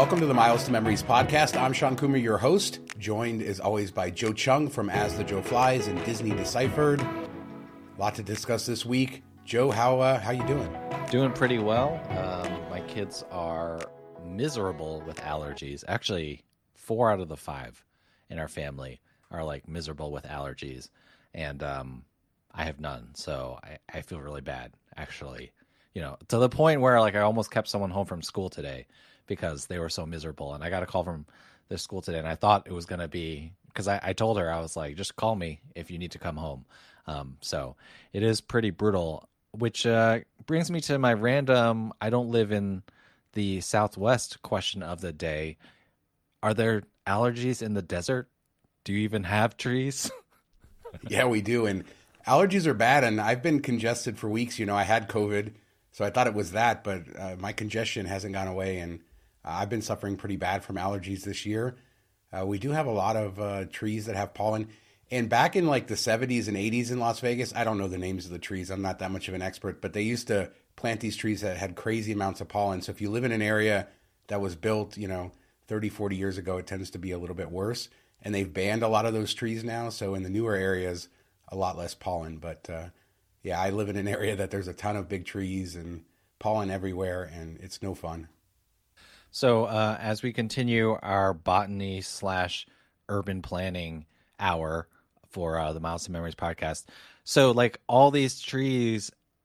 welcome to the Miles to Memories podcast. I'm Sean Coomer, your host, joined as always by Joe Chung from As the Joe Flies and Disney Deciphered. A lot to discuss this week. Joe, how you doing? Doing pretty well. My kids are miserable with allergies. Actually, 4 out of the 5 in our family are like miserable with allergies, and I have none. So I feel really bad, actually. You know, to the point where like I almost kept someone home from school today because they were so miserable. And I got a call from their school today, and I thought it was going to be, because I told her, I was like, just call me if you need to come home. So it is pretty brutal, which brings me to my random, I don't live in the Southwest question of the day. Are there allergies in the desert? Do you even have trees? Yeah, we do. And allergies are bad. And I've been congested for weeks. You know, I had COVID, so I thought it was that, but my congestion hasn't gone away. And I've been suffering pretty bad from allergies this year. We do have a lot of trees that have pollen. And back in like the 70s and 80s in Las Vegas, I don't know the names of the trees. I'm not that much of an expert, but they used to plant these trees that had crazy amounts of pollen. So if you live in an area that was built, 30, 40 years ago, it tends to be a little bit worse. And they've banned a lot of those trees now. So in the newer areas, a lot less pollen. But yeah, I live in an area that there's a ton of big trees and pollen everywhere, and it's no fun. So as we continue our botany / urban planning hour for the Miles to Memories podcast, so like all these trees,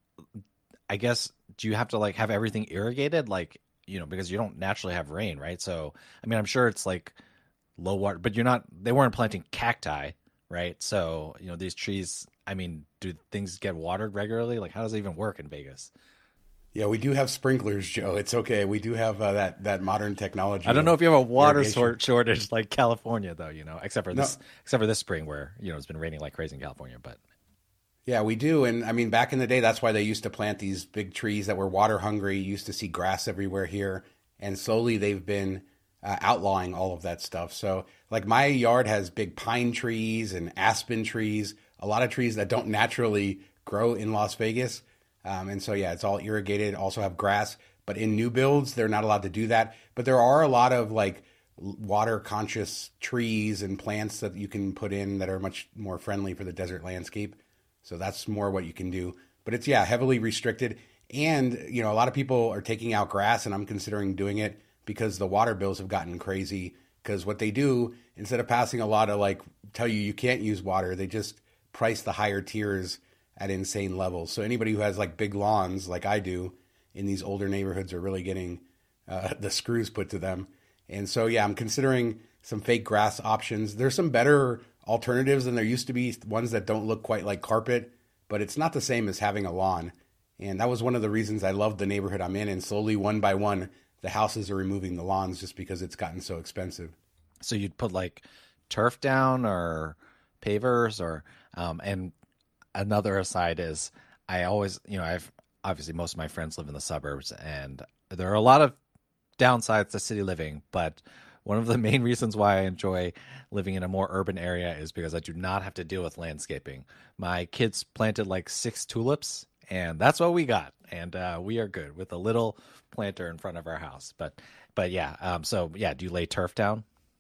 I guess, do you have to like have everything irrigated? Like, because you don't naturally have rain, right? So, I mean, I'm sure it's like low water, but they weren't planting cacti, right? So, these trees, I mean, do things get watered regularly? Like, how does it even work in Vegas? Yeah, we do have sprinklers, Joe. It's okay. We do have that modern technology. I don't know if you have a water shortage like California, though. Except for this spring where it's been raining like crazy in California. But yeah, we do. And I mean, back in the day, that's why they used to plant these big trees that were water hungry. You used to see grass everywhere here, and slowly they've been outlawing all of that stuff. So, like my yard has big pine trees and aspen trees, a lot of trees that don't naturally grow in Las Vegas. And so, yeah, it's all irrigated, also have grass. But in new builds, they're not allowed to do that. But there are a lot of like water conscious trees and plants that you can put in that are much more friendly for the desert landscape. So that's more what you can do. But it's, yeah, heavily restricted. And, a lot of people are taking out grass, and I'm considering doing it because the water bills have gotten crazy. Because what they do, instead of passing a law to like tell you can't use water, they just price the higher tiers at insane levels. So anybody who has like big lawns like I do in these older neighborhoods are really getting the screws put to them. And so, yeah, I'm considering some fake grass options. There's some better alternatives than there used to be, ones that don't look quite like carpet, but it's not the same as having a lawn. And that was one of the reasons I loved the neighborhood I'm in. And slowly, one by one, the houses are removing the lawns just because it's gotten so expensive. So you'd put like turf down or pavers or, and another aside is I always, I've obviously most of my friends live in the suburbs, and there are a lot of downsides to city living, but one of the main reasons why I enjoy living in a more urban area is because I do not have to deal with landscaping. My kids planted like 6 tulips, and that's what we got. And we are good with a little planter in front of our house. But yeah, so yeah, do you lay turf down?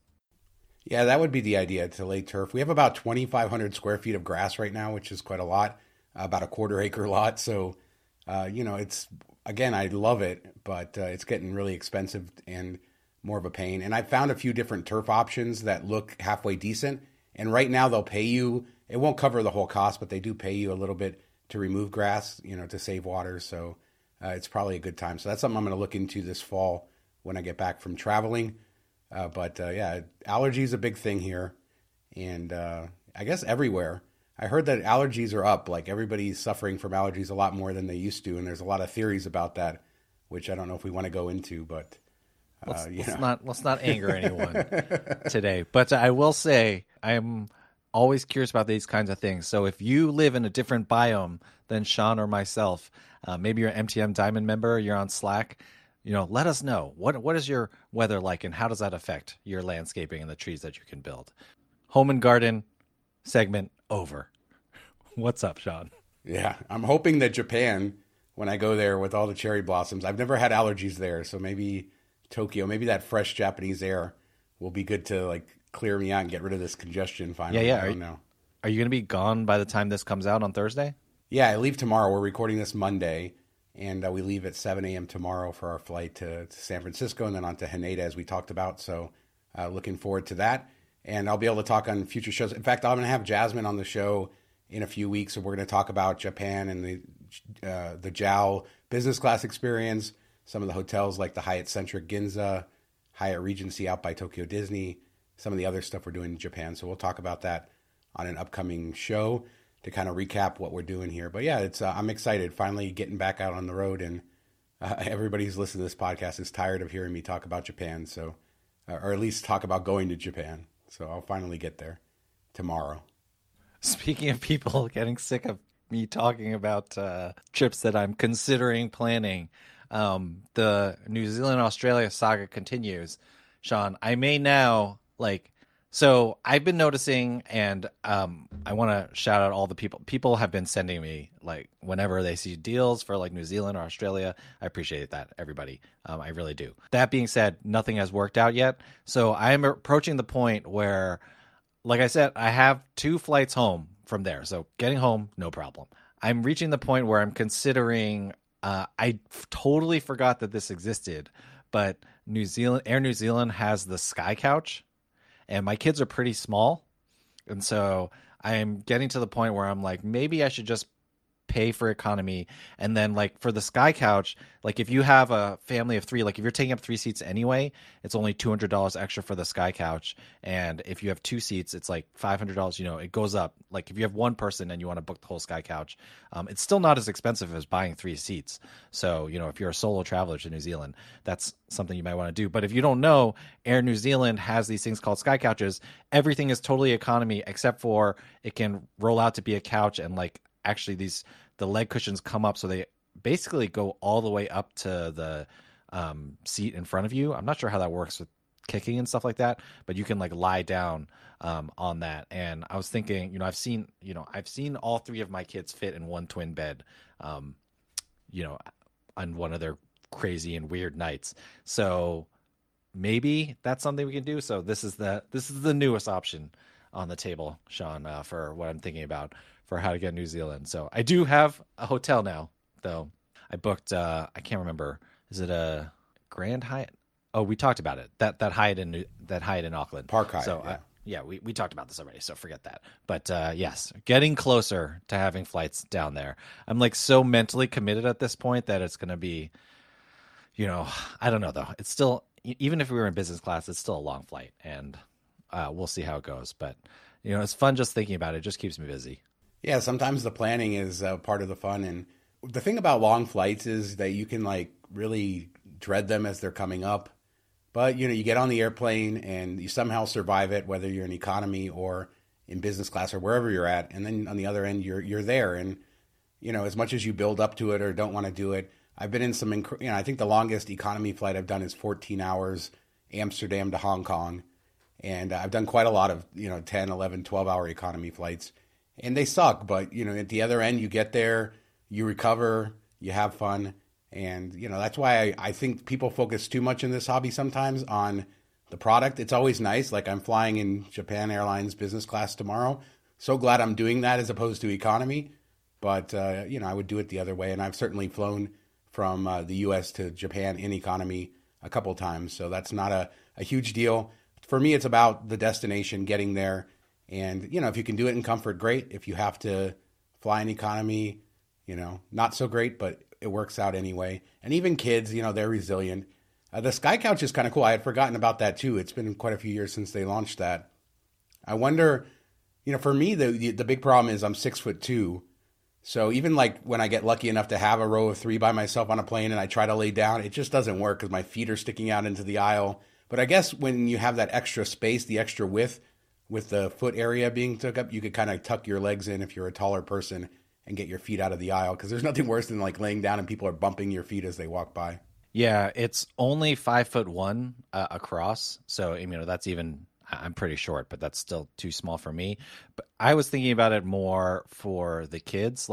Yeah, that would be the idea, to lay turf. We have about 2,500 square feet of grass right now, which is quite a lot, about a quarter-acre lot. So, it's, again, I love it, but it's getting really expensive and more of a pain. And I found a few different turf options that look halfway decent. And right now they'll pay you, it won't cover the whole cost, but they do pay you a little bit to remove grass, to save water. So it's probably a good time. So that's something I'm going to look into this fall when I get back from traveling. But yeah, allergy is a big thing here, and I guess everywhere. I heard that allergies are up, like everybody's suffering from allergies a lot more than they used to, and there's a lot of theories about that, which I don't know if we want to go into, but let's not anger anyone today. But I will say I'm always curious about these kinds of things. So if you live in a different biome than Sean or myself, maybe you're an MTM Diamond member, you're on Slack, let us know. What is your weather like, and how does that affect your landscaping and the trees that you can build? Home and garden segment over. What's up, Sean? Yeah, I'm hoping that Japan, when I go there with all the cherry blossoms, I've never had allergies there, so maybe Tokyo. Maybe that fresh Japanese air will be good to like clear me out and get rid of this congestion finally. Yeah. I don't know. Are you going to be gone by the time this comes out on Thursday? Yeah, I leave tomorrow. We're recording this Monday, and we leave at 7 a.m. tomorrow for our flight to San Francisco and then on to Haneda, as we talked about. So looking forward to that. And I'll be able to talk on future shows. In fact, I'm going to have Jasmine on the show in a few weeks, and we're going to talk about Japan and the JAL business class experience, some of the hotels like the Hyatt Centric Ginza, Hyatt Regency out by Tokyo Disney, some of the other stuff we're doing in Japan. So we'll talk about that on an upcoming show to kind of recap what we're doing here. But yeah, it's I'm excited finally getting back out on the road, and everybody who's listening to this podcast is tired of hearing me talk about Japan. So, or at least talk about going to Japan. So I'll finally get there tomorrow. Speaking of people getting sick of me talking about trips that I'm considering planning, the New Zealand Australia saga continues. Sean, I may now so I've been noticing, and I want to shout out all the people. People have been sending me whenever they see deals for New Zealand or Australia. I appreciate that, everybody. I really do. That being said, nothing has worked out yet. So I am approaching the point where, like I said, I have 2 flights home from there. So getting home, no problem. I'm reaching the point where I'm considering. I totally forgot that this existed, but Air New Zealand has the Sky Couch. And my kids are pretty small. And so I am getting to the point where I'm like, maybe I should just pay for economy. And then for the Sky Couch, if you have a family of 3, if you're taking up 3 seats anyway, it's only $200 extra for the Sky Couch. And if you have 2 seats, it's $500, it goes up. If you have 1 person and you want to book the whole Sky Couch, it's still not as expensive as buying 3 seats. So, if you're a solo traveler to New Zealand, that's something you might want to do. But if you don't know, Air New Zealand has these things called Sky Couches. Everything is totally economy except for it can roll out to be a couch, and actually the leg cushions come up, so they basically go all the way up to the seat in front of you. I'm not sure how that works with kicking and stuff like that, but you can lie down on that. And I was thinking, I've seen all 3 of my kids fit in one twin bed, on one of their crazy and weird nights. So maybe that's something we can do. So this is the newest option on the table, Sean, for what I'm thinking about for how to get New Zealand. So I do have a hotel now, though. I booked, I can't remember. Is it a Grand Hyatt? Oh, we talked about it. That Hyatt in Auckland. Park Hyatt. So we talked about this already, so forget that. But yes, getting closer to having flights down there. I'm so mentally committed at this point that it's going to be, I don't know though. It's still, even if we were in business class, it's still a long flight, and we'll see how it goes. But it's fun just thinking about it. It just keeps me busy. Yeah, sometimes the planning is part of the fun. And the thing about long flights is that you can really dread them as they're coming up. But, you get on the airplane and you somehow survive it, whether you're in economy or in business class or wherever you're at. And then on the other end, you're there. And, as much as you build up to it or don't want to do it, I've been in some, I think the longest economy flight I've done is 14 hours, Amsterdam to Hong Kong. And I've done quite a lot of, 10, 11, 12-hour economy flights. And they suck, but, at the other end, you get there, you recover, you have fun. And, that's why I think people focus too much in this hobby sometimes on the product. It's always nice. I'm flying in Japan Airlines business class tomorrow. So glad I'm doing that as opposed to economy. But, I would do it the other way. And I've certainly flown from the U.S. to Japan in economy a couple of times. So that's not a huge deal. For me, it's about the destination, getting there. And, if you can do it in comfort, great. If you have to fly in economy, not so great, but it works out anyway. And even kids, they're resilient. The Sky Couch is kind of cool. I had forgotten about that too. It's been quite a few years since they launched that. I wonder, for me, the big problem is I'm 6'2". So even when I get lucky enough to have a row of 3 by myself on a plane and I try to lay down, it just doesn't work because my feet are sticking out into the aisle. But I guess when you have that extra space, the extra width, with the foot area being took up, you could kind of tuck your legs in if you're a taller person and get your feet out of the aisle. Because there's nothing worse than laying down and people are bumping your feet as they walk by. Yeah, it's only 5'1" across. So, that's even, I'm pretty short, but that's still too small for me. But I was thinking about it more for the kids.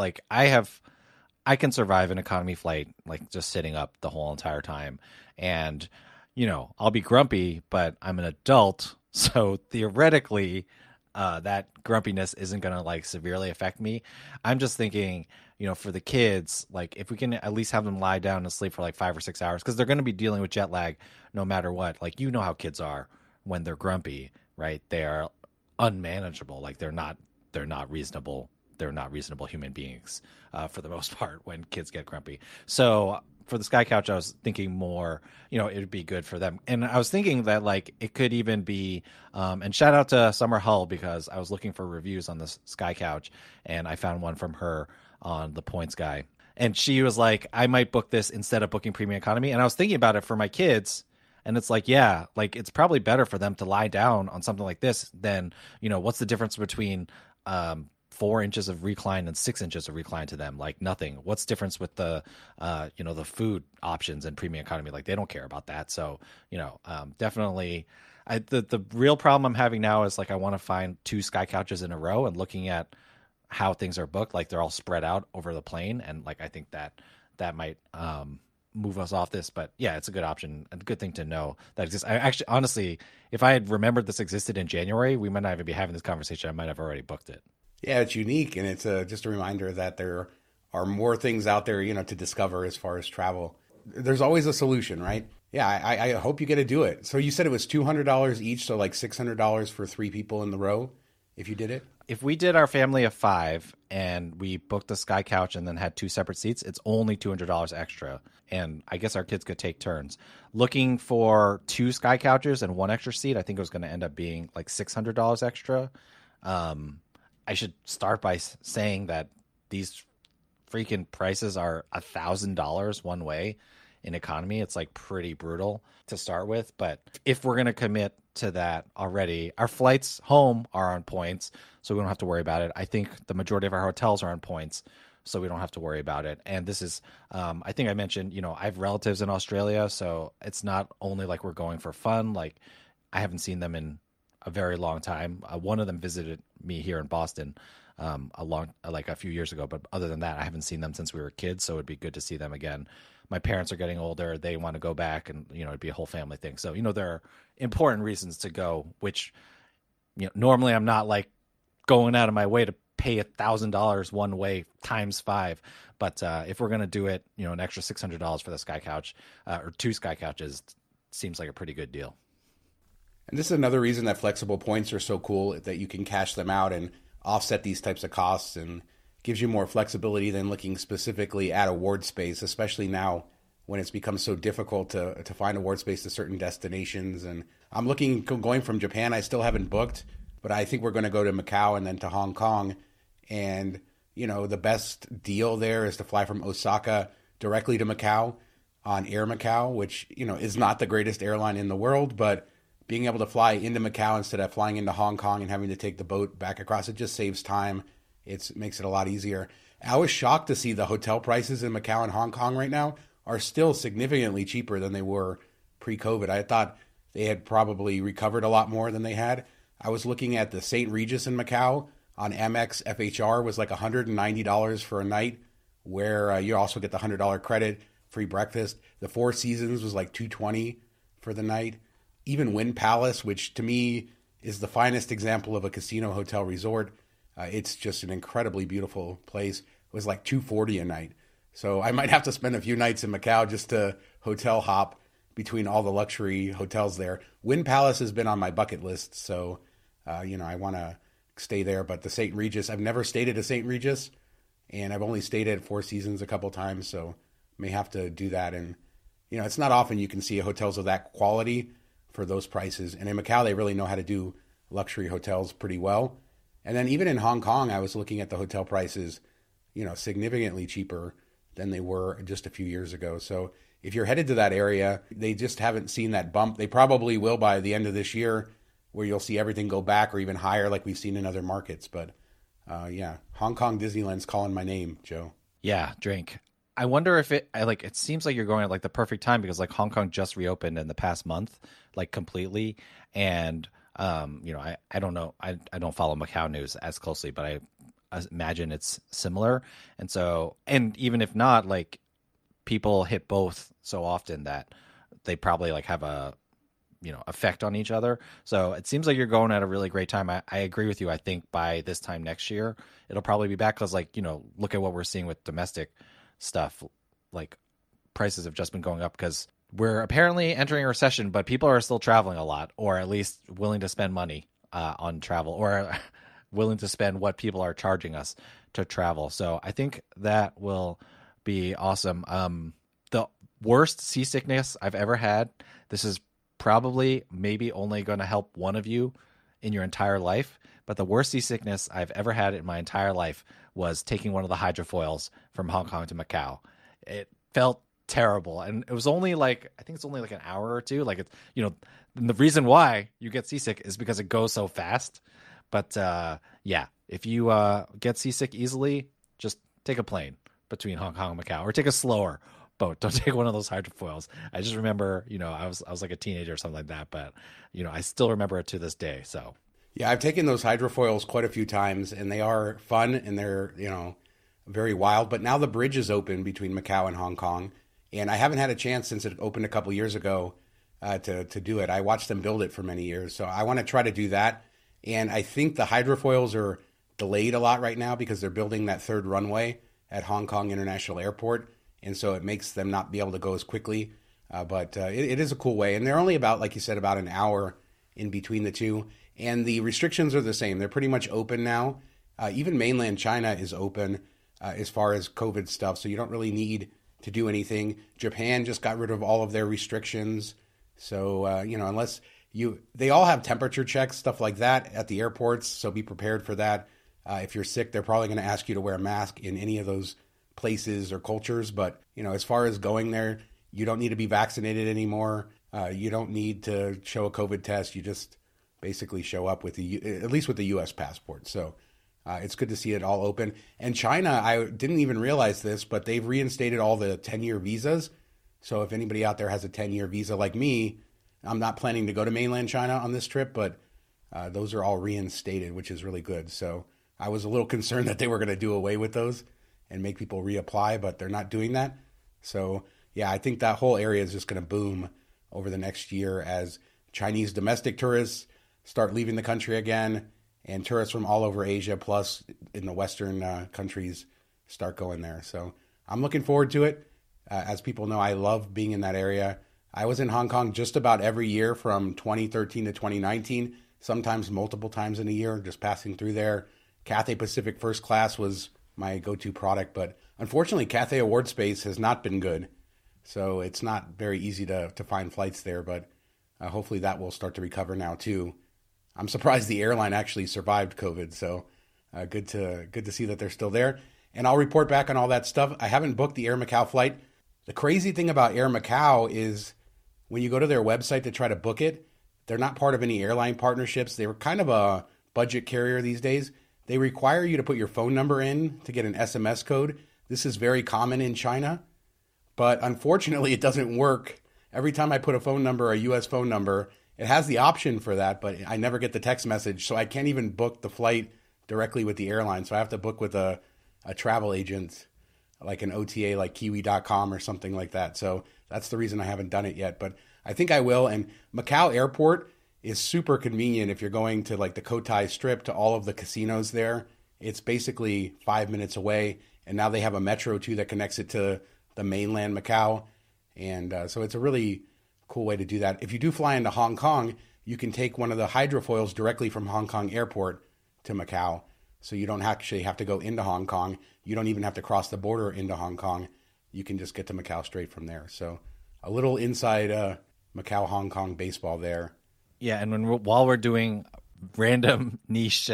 I can survive an economy flight, just sitting up the whole entire time. And, I'll be grumpy, but I'm an adult. So theoretically, that grumpiness isn't going to like severely affect me. I'm just thinking, for the kids, like if we can at least have them lie down and sleep for like 5 or 6 hours, because they're going to be dealing with jet lag no matter what. Like, how kids are when they're grumpy, right? They are unmanageable. Like they're not reasonable. They're not reasonable human beings for the most part when kids get grumpy. So for the Sky Couch, I was thinking more, it would be good for them. And I was thinking that like it could even be, and shout out to Summer Hull, because I was looking for reviews on this Sky Couch and I found one from her on the Points Guy. And she was like, I might book this instead of booking premium economy. And I was thinking about it for my kids. And it's like, yeah, like it's probably better for them to lie down on something like this than, what's the difference between 4 inches of recline and 6 inches of recline to them? Like nothing. What's the difference with the the food options in premium economy? Like they don't care about that. So definitely, the real problem I'm having now is like I want to find 2 Sky Couches in a row, and looking at how things are booked, like they're all spread out over the plane, and like I think that might move us off this. But yeah, it's a good option, a good thing to know that exists. I actually, honestly, if I had remembered this existed in January, we might not even be having this conversation. I might have already booked it. Yeah, it's unique, and it's just a reminder that there are more things out there, to discover as far as travel. There's always a solution, right? Yeah, I hope you get to do it. So you said it was $200 each, so like $600 for 3 people in the row if you did it? If we did our family of 5 and we booked the Sky Couch and then had 2 separate seats, it's only $200 extra. And I guess our kids could take turns. Looking for 2 Sky Couches and 1 extra seat, I think it was going to end up being like $600 extra. I should start by saying that these freaking prices are $1,000 one way in economy. It's like pretty brutal to start with. But if we're going to commit to that already, our flights home are on points, so we don't have to worry about it. I think the majority of our hotels are on points, so we don't have to worry about it. And this is, I think I mentioned, I have relatives in Australia, so it's not only like we're going for fun. Like I haven't seen them in a very long time. One of them visited me here in Boston a few years ago, but other than that, I haven't seen them since we were kids, so it'd be good to see them again. My parents are getting older; they want to go back, and it'd be a whole family thing. So there are important reasons to go, which normally I'm not like going out of my way to pay $1,000 one way times 5. But if we're gonna do it, an extra $600 for the Sky Couch or 2 Sky Couches seems like a pretty good deal. And this is another reason that flexible points are so cool, that you can cash them out and offset these types of costs, and gives you more flexibility than looking specifically at award space, especially now when it's become so difficult to find award space to certain destinations. And I'm going from Japan. I still haven't booked, but I think we're going to go to Macau and then to Hong Kong. And, the best deal there is to fly from Osaka directly to Macau on Air Macau, which, is not the greatest airline in the world, but being able to fly into Macau instead of flying into Hong Kong and having to take the boat back across, it just saves time. It makes it a lot easier. I was shocked to see the hotel prices in Macau and Hong Kong right now are still significantly cheaper than they were pre-COVID. I thought they had probably recovered a lot more than they had. I was looking at the St. Regis in Macau on Amex FHR was like $190 for a night, where you also get the $100 credit, free breakfast. The Four Seasons was like $220 for the night. Even Wynn Palace, which to me is the finest example of a casino hotel resort, it's just an incredibly beautiful place, was like $240 a night. So I might have to spend a few nights in Macau just to hotel hop between all the luxury hotels there. Wynn Palace has been on my bucket list, so I want to stay there. But the St. Regis, I've never stayed at a St. Regis, and I've only stayed at Four Seasons a couple times, so may have to do that. And it's not often you can see hotels of that quality for those prices. And in Macau, they really know how to do luxury hotels pretty well. And then even in Hong Kong, I was looking at the hotel prices, significantly cheaper than they were just a few years ago. So if you're headed to that area, they just haven't seen that bump. They probably will by the end of this year, where you'll see everything go back or even higher like we've seen in other markets. But Hong Kong Disneyland's calling my name, Joe. Yeah, drink. I wonder if it seems like you're going at like the perfect time, because like Hong Kong just reopened in the past month, like completely. And, I don't know. I don't follow Macau news as closely, but I imagine it's similar. And even if not, like people hit both so often that they probably like have a effect on each other. So it seems like you're going at a really great time. I agree with you. I think by this time next year, it'll probably be back because look at what we're seeing with domestic stuff. Like prices have just been going up because we're apparently entering a recession, but people are still traveling a lot, or at least willing to spend money on travel, or willing to spend what people are charging us to travel. So I think that will be awesome. The worst seasickness I've ever had, this is probably maybe only going to help one of you in your entire life, but the worst seasickness I've ever had in my entire life was taking one of the hydrofoils from Hong Kong to Macau. It felt terrible, and it was only like, I think it's only like an hour or two. Like, it's, the reason why you get seasick is because it goes so fast. But yeah, if you get seasick easily, just take a plane between Hong Kong and Macau, or take a slower boat. Don't take one of those hydrofoils. I just remember, I was like a teenager or something like that, but I still remember it to this day. So yeah, I've taken those hydrofoils quite a few times, and they are fun, and they're very wild. But now the bridge is open between Macau and Hong Kong, and I haven't had a chance since it opened a couple years ago to do it. I watched them build it for many years, so I want to try to do that. And I think the hydrofoils are delayed a lot right now because they're building that third runway at Hong Kong International Airport, and so it makes them not be able to go as quickly. But it is a cool way, and they're only about, like you said, about an hour in between the two. And the restrictions are the same. They're pretty much open now. Even mainland China is open as far as COVID stuff, so you don't really need to do anything. Japan just got rid of all of their restrictions. So, unless they all have temperature checks, stuff like that at the airports, so be prepared for that. If you're sick, they're probably going to ask you to wear a mask in any of those places or cultures. But, as far as going there, you don't need to be vaccinated anymore. You don't need to show a COVID test. You just basically show up with at least with the U.S. passport. So it's good to see it all open. And China, I didn't even realize this, but they've reinstated all the 10-year visas. So if anybody out there has a 10-year visa like me, I'm not planning to go to mainland China on this trip, but those are all reinstated, which is really good. So I was a little concerned that they were going to do away with those and make people reapply, but they're not doing that. So yeah, I think that whole area is just going to boom over the next year as Chinese domestic tourists start leaving the country again, and tourists from all over Asia, plus in the Western countries, start going there. So I'm looking forward to it. As people know, I love being in that area. I was in Hong Kong just about every year from 2013 to 2019, sometimes multiple times in a year, just passing through there. Cathay Pacific First Class was my go-to product, but unfortunately, Cathay Award Space has not been good. So it's not very easy to find flights there, but hopefully that will start to recover now too. I'm surprised the airline actually survived COVID, so good to see that they're still there. And I'll report back on all that stuff. I haven't booked the Air Macau flight. The crazy thing about Air Macau is when you go to their website to try to book it, they're not part of any airline partnerships. They were kind of a budget carrier these days. They require you to put your phone number in to get an SMS code. This is very common in China, but unfortunately it doesn't work. Every time I put a phone number, a US phone number, it has the option for that, but I never get the text message, so I can't even book the flight directly with the airline. So I have to book with a travel agent, like an OTA, like Kiwi.com or something like that. So that's the reason I haven't done it yet, but I think I will. And Macau Airport is super convenient if you're going to like the Cotai Strip to all of the casinos there. It's basically 5 minutes away, and now they have a metro too that connects it to the mainland Macau. And so it's a really cool way to do that. If you do fly into Hong Kong, you can take one of the hydrofoils directly from Hong Kong Airport to Macau. So you don't actually have to go into Hong Kong. You don't even have to cross the border into Hong Kong. You can just get to Macau straight from there. So a little inside Macau-Hong Kong baseball there. Yeah, and while we're doing random niche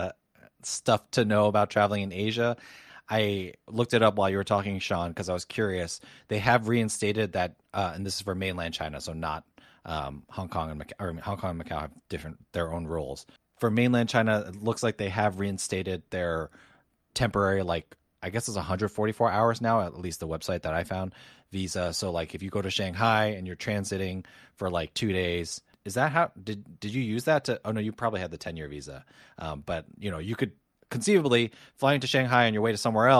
stuff to know about traveling in Asia, I looked it up while you were talking, Sean, because I was curious. They have reinstated that, and this is for mainland China, so not Hong Kong and Macau. Or Hong Kong and Macau have their own rules. For mainland China, it looks like they have reinstated their temporary, like I guess it's 144 hours now, at least the website that I found, visa. So like if you go to Shanghai and you're transiting for like 2 days, is that how did you use that to? Oh no, you probably had the 10-year visa, but you could conceivably flying to Shanghai on your way to somewhere else,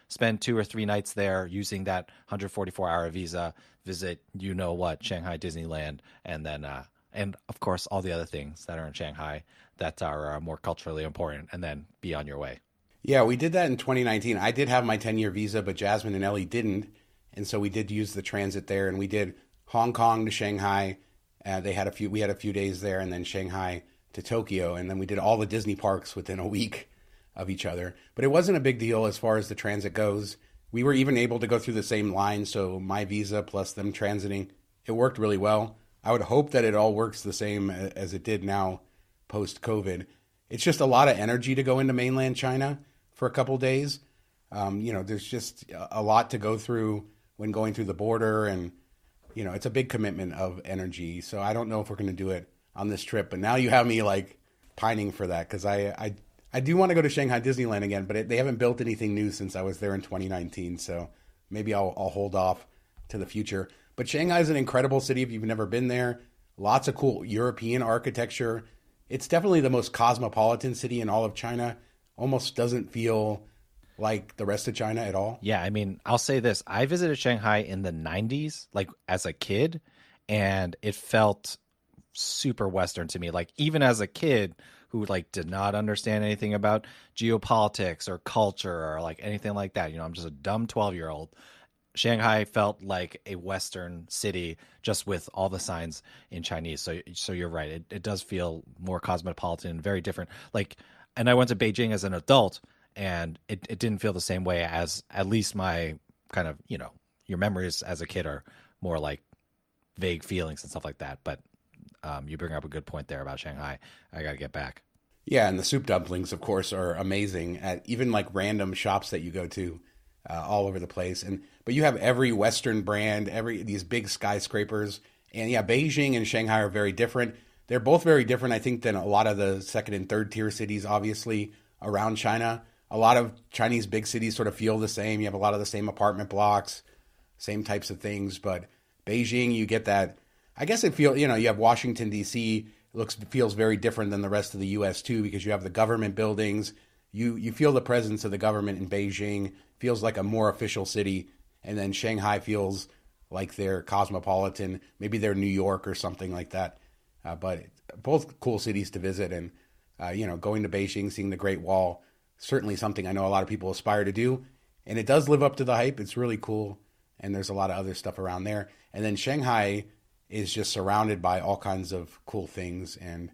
spend 2 or 3 nights there using that 144-hour visa, visit Shanghai Disneyland, and then and of course all the other things that are in Shanghai that are more culturally important, and then be on your way. Yeah, we did that in 2019. I did have my 10-year visa, but Jasmine and Ellie didn't. And so we did use the transit there, and we did Hong Kong to Shanghai. We had a few days there, and then Shanghai to Tokyo. And then we did all the Disney parks within a week of each other. But it wasn't a big deal as far as the transit goes. We were even able to go through the same line. So my visa plus them transiting, it worked really well. I would hope that it all works the same as it did now post-COVID. It's just a lot of energy to go into mainland China for a couple days. There's just a lot to go through when going through the border, and it's a big commitment of energy. So I don't know if we're going to do it on this trip, but now you have me like pining for that, because I do want to go to Shanghai Disneyland again, but they haven't built anything new since I was there in 2019. So maybe I'll hold off to the future. But Shanghai is an incredible city if you've never been there. Lots of cool European architecture. It's definitely the most cosmopolitan city in all of China. Almost doesn't feel like the rest of China at all. Yeah, I mean, I'll say this. I visited Shanghai in the 90s, like as a kid, and it felt super Western to me. Like even as a kid who like did not understand anything about geopolitics or culture or like anything like that. I'm just a dumb 12-year-old. Shanghai felt like a Western city, just with all the signs in Chinese. So you're right. It does feel more cosmopolitan, very different. And I went to Beijing as an adult, and it didn't feel the same way, as at least my kind of, your memories as a kid are more like vague feelings and stuff like that. But you bring up a good point there about Shanghai. I got to get back. Yeah, and the soup dumplings, of course, are amazing at even like random shops that you go to all over the place. But you have every Western brand, these big skyscrapers. And yeah, Beijing and Shanghai are very different. They're both very different, I think, than a lot of the second and third tier cities, obviously, around China. A lot of Chinese big cities sort of feel the same. You have a lot of the same apartment blocks, same types of things. But Beijing, you get that. I guess you have Washington, D.C. Feels very different than the rest of the U.S. too, because you have the government buildings. You feel the presence of the government in Beijing. Feels like a more official city. And then Shanghai feels like they're cosmopolitan. Maybe they're New York or something like that. But both cool cities to visit. And, going to Beijing, seeing the Great Wall, certainly something I know a lot of people aspire to do. And it does live up to the hype. It's really cool. And there's a lot of other stuff around there. And then Shanghai is just surrounded by all kinds of cool things. And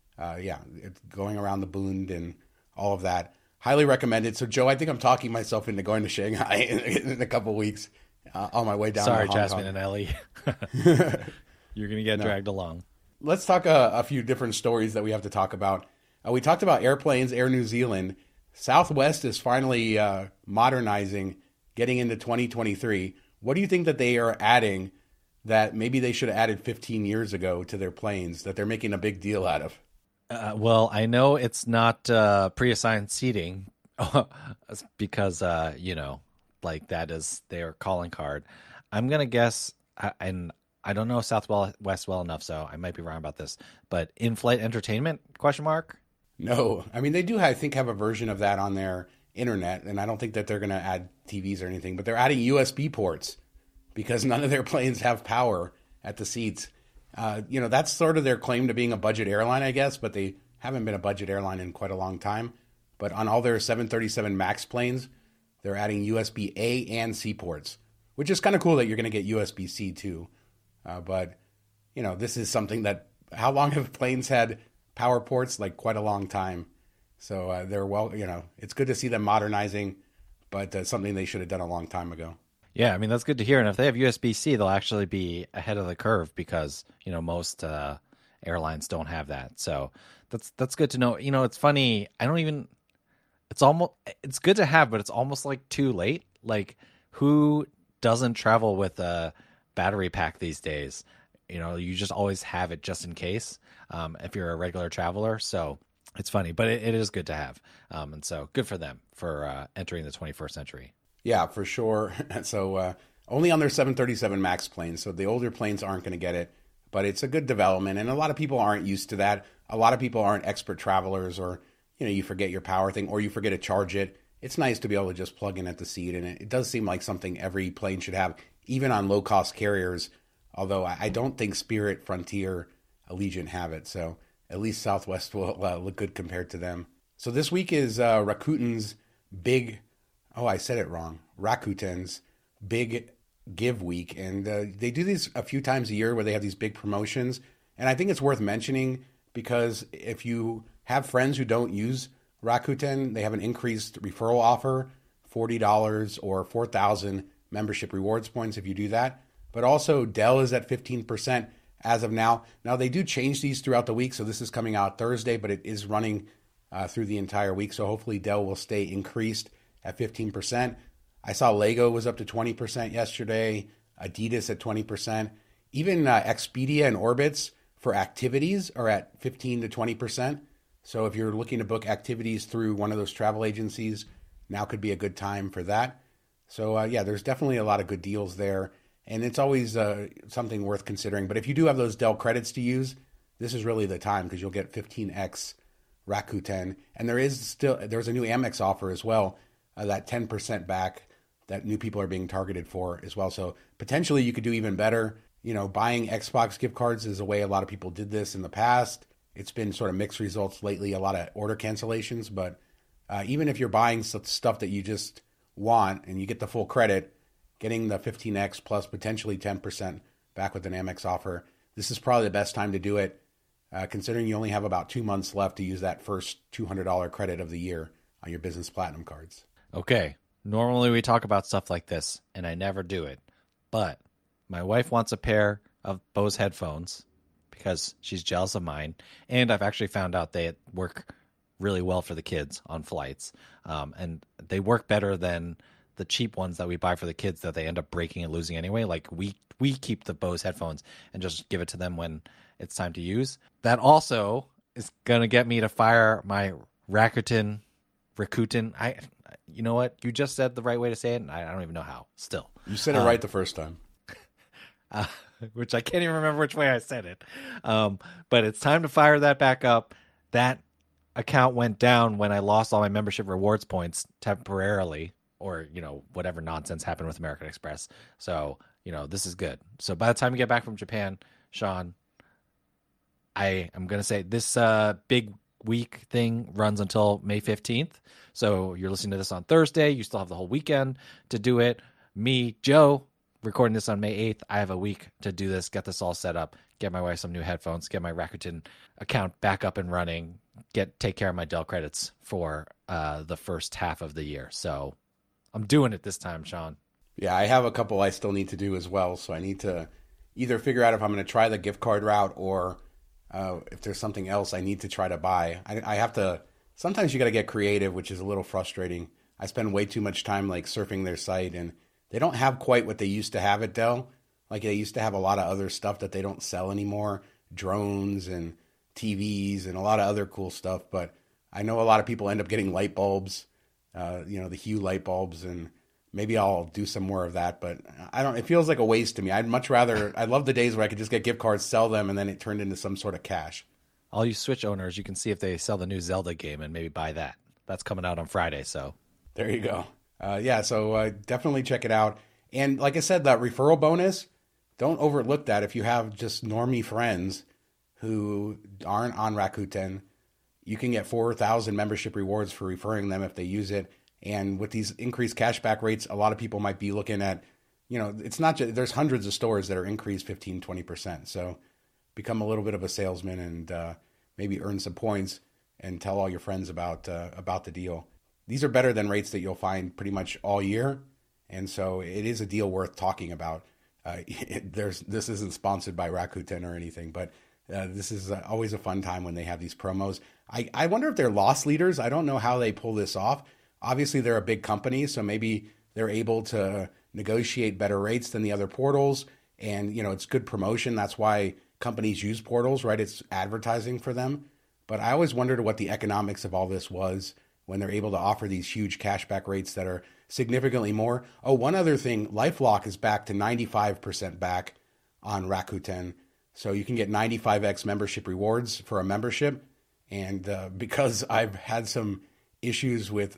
going around the Bund and all of that. Highly recommended. So, Joe, I think I'm talking myself into going to Shanghai in a couple weeks on my way down Sorry, to Hong Jasmine Kong. and Ellie. You're going to get dragged along. Let's talk a few different stories that we have to talk about. We talked about airplanes, Air New Zealand. Southwest is finally modernizing, getting into 2023. What do you think that they are adding that maybe they should have added 15 years ago to their planes that they're making a big deal out of? Well, I know it's not pre-assigned seating because, like that is their calling card. I'm going to guess, and I don't know Southwest well enough, so I might be wrong about this, but in-flight entertainment, question mark? No. I mean, they do, I think, have a version of that on their internet, and I don't think that they're going to add TVs or anything, but they're adding USB ports because none of their planes have power at the seats. That's sort of their claim to being a budget airline, I guess, but they haven't been a budget airline in quite a long time. But on all their 737 MAX planes, they're adding USB-A and C ports, which is kind of cool that you're going to get USB-C too. But this is something that, how long have planes had power ports? Like quite a long time. So it's good to see them modernizing, but something they should have done a long time ago. Yeah, I mean, that's good to hear. And if they have USB-C, they'll actually be ahead of the curve because, most airlines don't have that. So that's good to know. It's funny. It's good to have, but it's almost like too late. Like, who doesn't travel with a battery pack these days? You just always have it just in case if you're a regular traveler. So it's funny, but it is good to have. And so good for them for entering the 21st century. Yeah, for sure. So only on their 737 MAX planes. So the older planes aren't going to get it, but it's a good development. And a lot of people aren't used to that. A lot of people aren't expert travelers, or, you forget your power thing, or you forget to charge it. it's nice to be able to just plug in at the seat. And it does seem like something every plane should have, even on low-cost carriers, although I don't think Spirit, Frontier, Allegiant have it. So at least Southwest will look good compared to them. So this week is Rakuten's big, oh, I said it wrong, Rakuten's big give week. And they do these a few times a year where they have these big promotions. And I think it's worth mentioning because if you have friends who don't use Rakuten, they have an increased referral offer, $40 or 4,000 membership rewards points if you do that. But also Dell is at 15% as of now. Now they do change these throughout the week, so this is coming out Thursday, but it is running through the entire week. So hopefully Dell will stay increased at 15%. I saw Lego was up to 20% yesterday, Adidas at 20%. Even Expedia and Orbitz for activities are at 15 to 20%. So if you're looking to book activities through one of those travel agencies, now could be a good time for that. So yeah, there's definitely a lot of good deals there. And it's always something worth considering. But if you do have those Dell credits to use, this is really the time because you'll get 15x Rakuten. And there's a new Amex offer as well, that 10% back that new people are being targeted for as well. So potentially you could do even better. You know, buying Xbox gift cards is a way a lot of people did this in the past. It's been sort of mixed results lately, a lot of order cancellations. But even if you're buying stuff that you just want and you get the full credit, getting the 15x plus potentially 10% back with an Amex offer, this is probably the best time to do it, considering you only have about 2 months left to use that first $200 credit of the year on your Business Platinum cards. Okay, normally we talk about stuff like this, and I never do it. But my wife wants a pair of Bose headphones because she's jealous of mine. And I've actually found out they work really well for the kids on flights. And they work better than the cheap ones that we buy for the kids that they end up breaking and losing anyway. Like we keep the Bose headphones and just give it to them when it's time to use. That also is going to get me to fire my Rakuten. You know what? You just said the right way to say it, and I don't even know how still. You said it right the first time. Which I can't even remember which way I said it. But it's time to fire that back up. That account went down when I lost all my membership rewards points temporarily, or, you know, whatever nonsense happened with American Express. So, you know, this is good. So by the time you get back from Japan, Sean, I am going to say this big week thing runs until May 15th. So you're listening to this on Thursday. You still have the whole weekend to do it. Me, Joe, recording this on May 8th. I have a week to do this, get this all set up, get my wife some new headphones, get my Rakuten account back up and running, take care of my Dell credits for the first half of the year. So I'm doing it this time, Sean. Yeah, I have a couple I still need to do as well. So I need to either figure out if I'm going to try the gift card route or if there's something else I need to try to buy. I have to, sometimes you got to get creative, which is a little frustrating. I spend way too much time like surfing their site, and they don't have quite what they used to have at Dell. Like they used to have a lot of other stuff that they don't sell anymore, drones and TVs and a lot of other cool stuff. But I know a lot of people end up getting light bulbs, the Hue light bulbs, and maybe I'll do some more of that. But it feels like a waste to me. I'd love the days where I could just get gift cards, sell them, and then it turned into some sort of cash. All you Switch owners, you can see if they sell the new Zelda game and maybe buy that. That's coming out on Friday, so. There you go. So definitely check it out. And like I said, that referral bonus, don't overlook that. If you have just normie friends who aren't on Rakuten, you can get 4,000 membership rewards for referring them if they use it. And with these increased cashback rates, a lot of people might be looking at, it's not just, there's hundreds of stores that are increased 15, 20%. So become a little bit of a salesman and maybe earn some points and tell all your friends about the deal. These are better than rates that you'll find pretty much all year. And so it is a deal worth talking about. This isn't sponsored by Rakuten or anything, but this is always a fun time when they have these promos. I wonder if they're loss leaders. I don't know how they pull this off. Obviously, they're a big company, so maybe they're able to negotiate better rates than the other portals. And, it's good promotion. That's why companies use portals, right? It's advertising for them. But I always wondered what the economics of all this was when they're able to offer these huge cashback rates that are significantly more. Oh, one other thing, LifeLock is back to 95% back on Rakuten. So you can get 95x membership rewards for a membership. And because I've had some issues with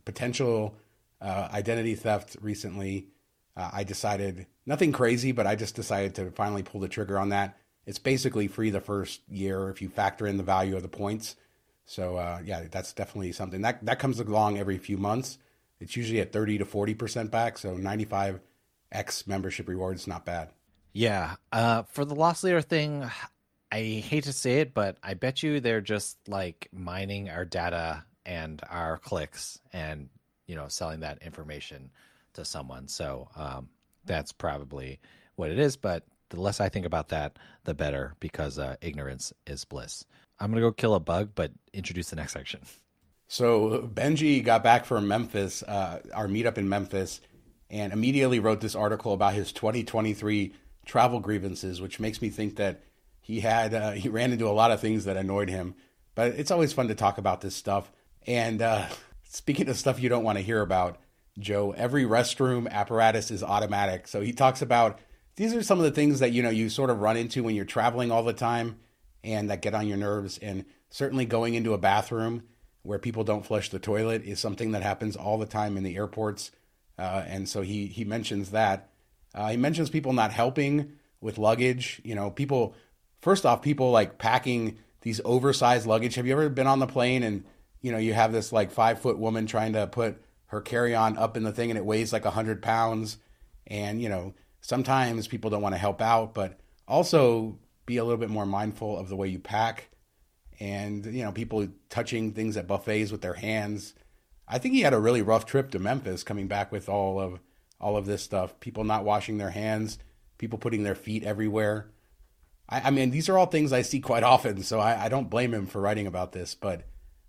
potential identity theft recently. I decided, nothing crazy, but I just decided to finally pull the trigger on that. It's basically free the first year if you factor in the value of the points. So yeah, that's definitely something that comes along every few months. It's usually at 30 to 40% back. So 95x membership rewards, not bad. Yeah. For the loss leader thing, I hate to say it, but I bet you they're just like mining our data and our clicks and, selling that information to someone. So that's probably what it is. But the less I think about that, the better, because ignorance is bliss. I'm going to go kill a bug, but introduce the next section. So Benji got back from Memphis, our meetup in Memphis, and immediately wrote this article about his 2023 travel grievances, which makes me think that he ran into a lot of things that annoyed him. But it's always fun to talk about this stuff. And speaking of stuff you don't want to hear about, Joe, every restroom apparatus is automatic. So he talks about these are some of the things that, you sort of run into when you're traveling all the time and that get on your nerves. And certainly going into a bathroom where people don't flush the toilet is something that happens all the time in the airports. And so he mentions that. He mentions people not helping with luggage. People like packing these oversized luggage. Have you ever been on the plane and, you have this like 5-foot woman trying to put her carry-on up in the thing and it weighs like 100 pounds. And, sometimes people don't want to help out, but also be a little bit more mindful of the way you pack. And, people touching things at buffets with their hands. I think he had a really rough trip to Memphis coming back with all of this stuff. People not washing their hands, people putting their feet everywhere. I mean, these are all things I see quite often, so I don't blame him for writing about this. But,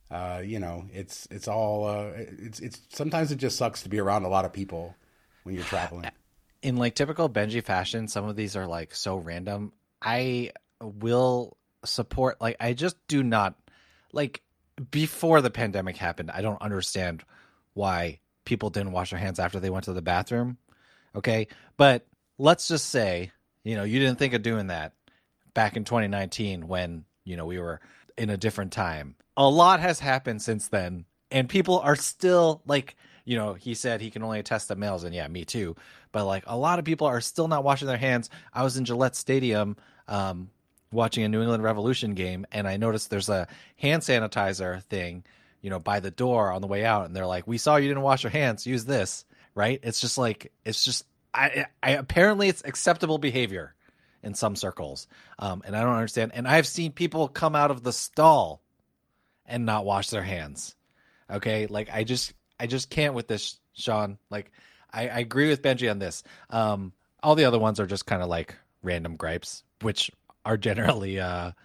it's all, it's sometimes it just sucks to be around a lot of people when you're traveling. In like typical Benji fashion, some of these are like so random. I will support, like, I just do not, like, before the pandemic happened, I don't understand why people didn't wash their hands after they went to the bathroom. Okay. But let's just say, you didn't think of doing that back in 2019 when, we were in a different time. A lot has happened since then, and people are still like, he said he can only attest to males, and yeah, me too. But like a lot of people are still not washing their hands. I was in Gillette Stadium watching a New England Revolution game, and I noticed there's a hand sanitizer thing, by the door on the way out, and they're like, "We saw you didn't wash your hands. Use this." Right? It's just I apparently it's acceptable behavior in some circles, and I don't understand. And I've seen people come out of the stall and not wash their hands. Okay, like I just can't with this, Sean. Like I agree with Benji on this. All the other ones are just kind of like random gripes, which are generally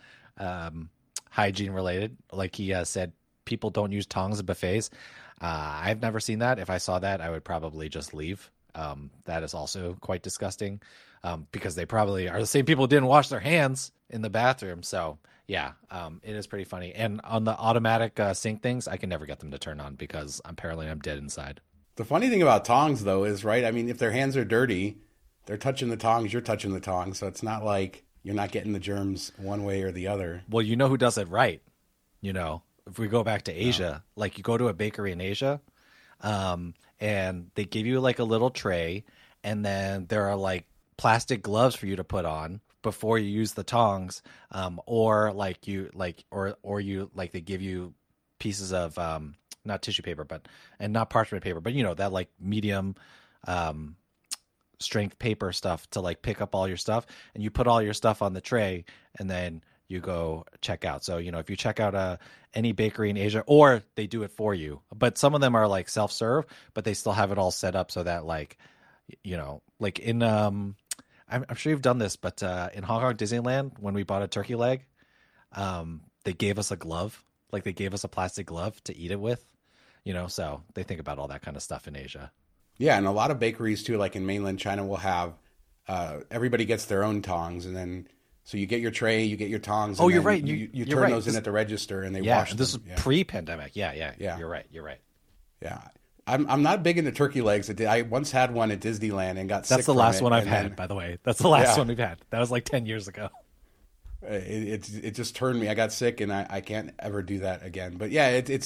hygiene related. Like he said, people don't use tongs at buffets. I've never seen that. If I saw that, I would probably just leave. That is also quite disgusting because they probably are the same people who didn't wash their hands in the bathroom. So yeah, it is pretty funny. And on the automatic sink things, I can never get them to turn on because apparently I'm dead inside. The funny thing about tongs, though, is, right, I mean, if their hands are dirty, they're touching the tongs, you're touching the tongs. So it's not like you're not getting the germs one way or the other. Well, you know who does it right? If we go back to Asia, like you go to a bakery in Asia, and they give you like a little tray, and then there are like plastic gloves for you to put on before you use the tongs, or they give you pieces of not tissue paper, and not parchment paper, but that like medium strength paper stuff to like pick up all your stuff, and you put all your stuff on the tray, and then you go check out. So, if you check out any bakery in Asia, or they do it for you, but some of them are like self-serve, but they still have it all set up so that like in, I'm sure you've done this, but in Hong Kong Disneyland, when we bought a turkey leg, they gave us a glove, like they gave us a plastic glove to eat it with, so they think about all that kind of stuff in Asia. Yeah. And a lot of bakeries too, like in mainland China, will have, everybody gets their own tongs, and then, so you get your tray, you get your tongs. Oh, you're right. You turn those in at the register, and they wash them. This is pre-pandemic. Yeah. You're right. Yeah. I'm not big into turkey legs. I once had one at Disneyland and got sick. That's the last one I've had, by the way. That's the last one we've had. That was like 10 years ago. It just turned me. I got sick, and I can't ever do that again. But yeah, it's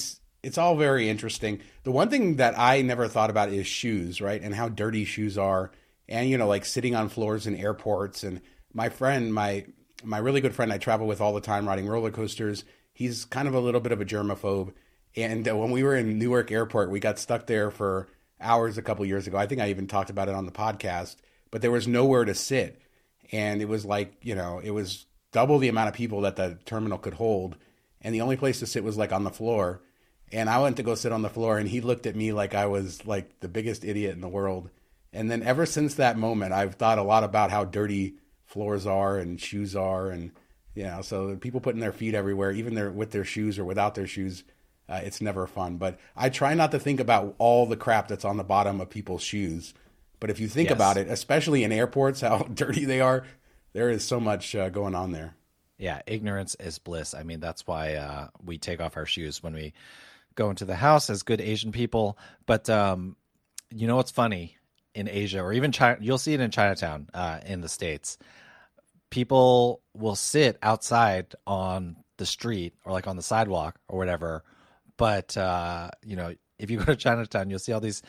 it's all very interesting. The one thing that I never thought about is shoes, right? And how dirty shoes are. And, like sitting on floors in airports. And my friend, my really good friend I travel with all the time riding roller coasters, he's kind of a little bit of a germaphobe. And when we were in Newark Airport, we got stuck there for hours a couple years ago. I think I even talked about it on the podcast, but there was nowhere to sit. And it was like, it was double the amount of people that the terminal could hold. And the only place to sit was like on the floor. And I went to go sit on the floor and he looked at me like I was like the biggest idiot in the world. And then ever since that moment, I've thought a lot about how dirty floors are and shoes are. And, so people putting their feet everywhere, even with their shoes or without their shoes, it's never fun. But I try not to think about all the crap that's on the bottom of people's shoes. But if you think about it, especially in airports, how dirty they are, there is so much going on there. Yeah, ignorance is bliss. I mean, that's why we take off our shoes when we go into the house as good Asian people. But what's funny in Asia or even China, you'll see it in Chinatown in the States. People will sit outside on the street or like on the sidewalk or whatever. But, if you go to Chinatown, you'll see all these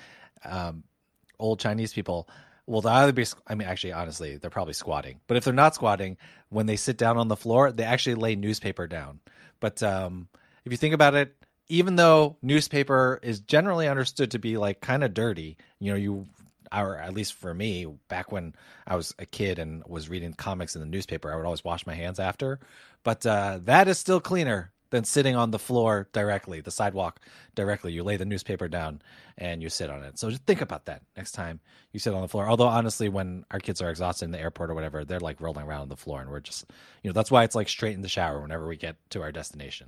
old Chinese people. Well, they'll either be, actually, honestly, they're probably squatting. But if they're not squatting, when they sit down on the floor, they actually lay newspaper down. But if you think about it, even though newspaper is generally understood to be like kind of dirty, or at least for me, back when I was a kid and was reading comics in the newspaper, I would always wash my hands after. But that is still cleaner than sitting on the floor directly, the sidewalk directly. You lay the newspaper down and you sit on it. So just think about that next time you sit on the floor. Although honestly, when our kids are exhausted in the airport or whatever, they're like rolling around on the floor and we're just, that's why it's like straight in the shower whenever we get to our destination.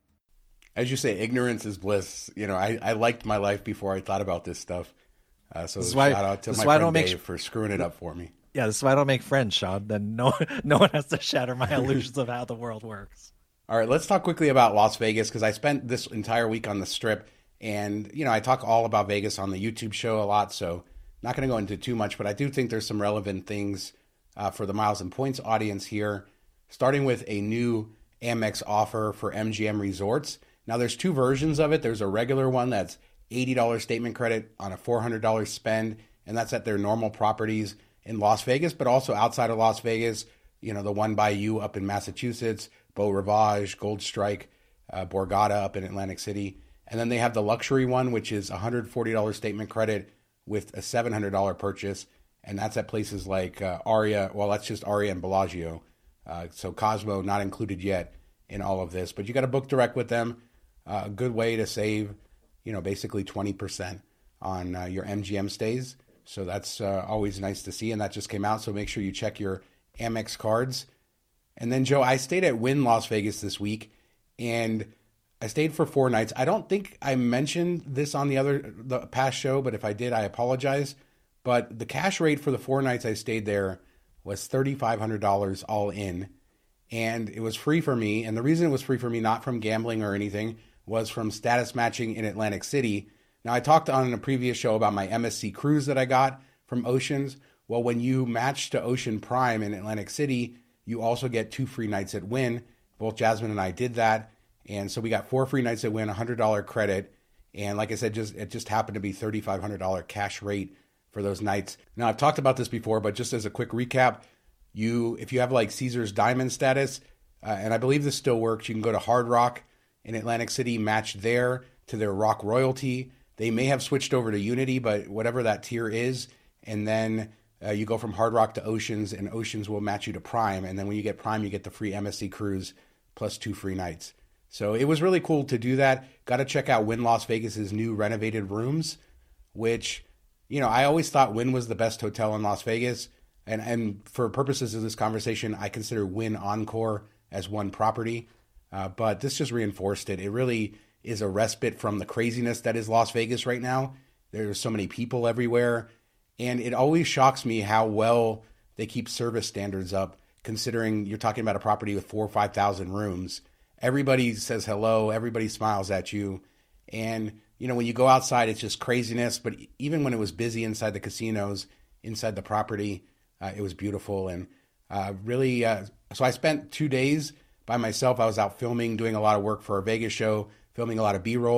As you say, ignorance is bliss. I liked my life before I thought about this stuff. So shout out to my friend Dave for screwing it up for me. Yeah, this is why I don't make friends, Sean. Then no one has to shatter my illusions of how the world works. All right, let's talk quickly about Las Vegas because I spent this entire week on the Strip. And, I talk all about Vegas on the YouTube show a lot, so not going to go into too much. But I do think there's some relevant things for the Miles and Points audience here, starting with a new Amex offer for MGM Resorts. Now, there's two versions of it. There's a regular one that's $80 statement credit on a $400 spend, and that's at their normal properties in Las Vegas, but also outside of Las Vegas, the one by you up in Massachusetts, Beau Rivage, Gold Strike, Borgata up in Atlantic City. And then they have the luxury one, which is $140 statement credit with a $700 purchase, and that's at places like Aria. Well, that's just Aria and Bellagio. So Cosmo not included yet in all of this, but you got to book direct with them. A good way to save, basically 20% on your MGM stays. So that's always nice to see. And that just came out. So make sure you check your Amex cards. And then, Joe, I stayed at Wynn Las Vegas this week and I stayed for 4 nights. I don't think I mentioned this on the past show, but if I did, I apologize. But the cash rate for the 4 nights I stayed there was $3,500 all in. And it was free for me. And the reason it was free for me, not from gambling or anything, was from status matching in Atlantic City. Now, I talked on a previous show about my MSC cruise that I got from Oceans. Well, when you match to Ocean Prime in Atlantic City, you also get 2 free nights at Wynn. Both Jasmine and I did that. And so we got 4 free nights at Wynn, $100 credit. And like I said, it just happened to be $3,500 cash rate for those nights. Now, I've talked about this before, but just as a quick recap, if you have like Caesars Diamond status, and I believe this still works, you can go to Hard Rock in Atlantic City, match there to their Rock Royalty. They may have switched over to Unity, but whatever that tier is, and then you go from Hard Rock to Oceans, and Oceans will match you to Prime. And then when you get Prime, you get the free MSC cruise plus 2 free nights. So it was really cool to do that. Got to check out Wynn Las Vegas's new renovated rooms, which, I always thought Wynn was the best hotel in Las Vegas. And for purposes of this conversation, I consider Wynn Encore as one property. But this just reinforced it. It really is a respite from the craziness that is Las Vegas right now. There's so many people everywhere. And it always shocks me how well they keep service standards up, considering you're talking about a property with 4,000 or 5,000 rooms. Everybody says hello. Everybody smiles at you. And, when you go outside, it's just craziness. But even when it was busy inside the casinos, inside the property, it was beautiful. And really, so I spent 2 days by myself. I was out filming, doing a lot of work for our Vegas show, filming a lot of B-roll.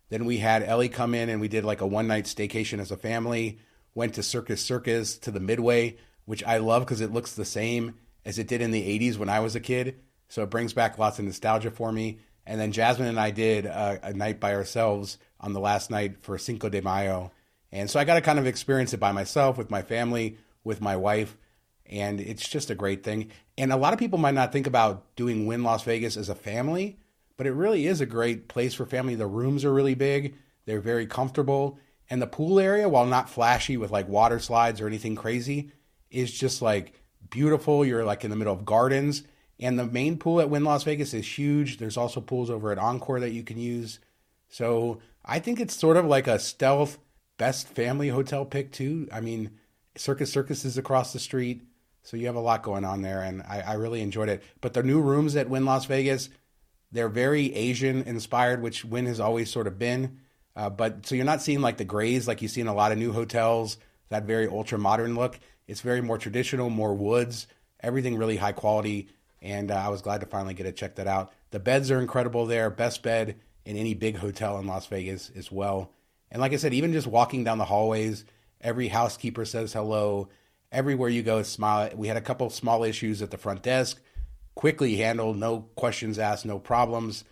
Then we had Ellie come in and we did like a one night staycation as a family. Went to Circus Circus to the Midway, which I love because it looks the same as it did in the 80s when I was a kid. So it brings back lots of nostalgia for me. And then Jasmine and I did a night by ourselves on the last night for Cinco de Mayo. And so I got to kind of experience it by myself, with my family, with my wife. And it's just a great thing. And a lot of people might not think about doing Wynn Las Vegas as a family, but it really is a great place for family. The rooms are really big. They're very comfortable. And the pool area, while not flashy with like water slides or anything crazy, is just like beautiful. You're like in the middle of gardens. And the main pool at Wynn Las Vegas is huge. There's also pools over at Encore that you can use. So I think it's sort of like a stealth best family hotel pick too. I mean, Circus Circus is across the street. So you have a lot going on there. And I really enjoyed it. But the new rooms at Wynn Las Vegas, they're very Asian inspired, which Wynn has always sort of been. But so you're not seeing like the grays like you see in a lot of new hotels, that very ultra modern look. It's very more traditional, more woods, everything really high quality. And I was glad to finally get to check that out. The beds are incredible there. Best bed in any big hotel in Las Vegas as well. And like I said, even just walking down the hallways, every housekeeper says hello. Everywhere you go, smile. We had a couple of small issues at the front desk. Quickly handled, no questions asked, no problems.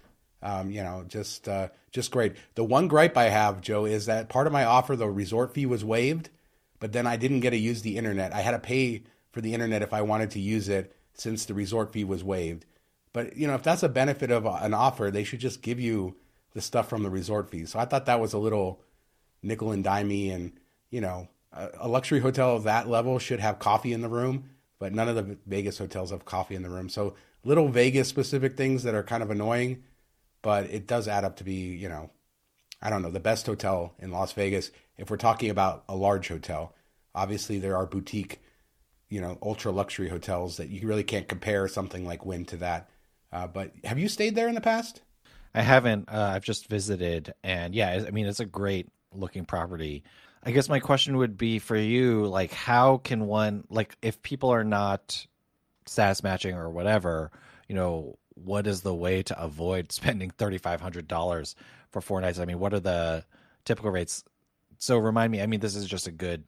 Just great. The one gripe I have, Joe, is that part of my offer, the resort fee was waived, but then I didn't get to use the internet. I had to pay for the internet if I wanted to use it, since the resort fee was waived. But, if that's a benefit of an offer, they should just give you the stuff from the resort fee. So I thought that was a little nickel and dimey. And, a luxury hotel of that level should have coffee in the room, but none of the Vegas hotels have coffee in the room. So little Vegas specific things that are kind of annoying, but it does add up to be, the best hotel in Las Vegas. If we're talking about a large hotel, obviously there are boutique, ultra luxury hotels that you really can't compare something like Wynn to that. But have you stayed there in the past? I haven't. I've just visited, and yeah, I mean, it's a great looking property. I guess my question would be for you, like, how can one, like, if people are not status matching or whatever, what is the way to avoid spending $3,500 for 4 nights? I mean, what are the typical rates? So remind me, I mean, this is just a good,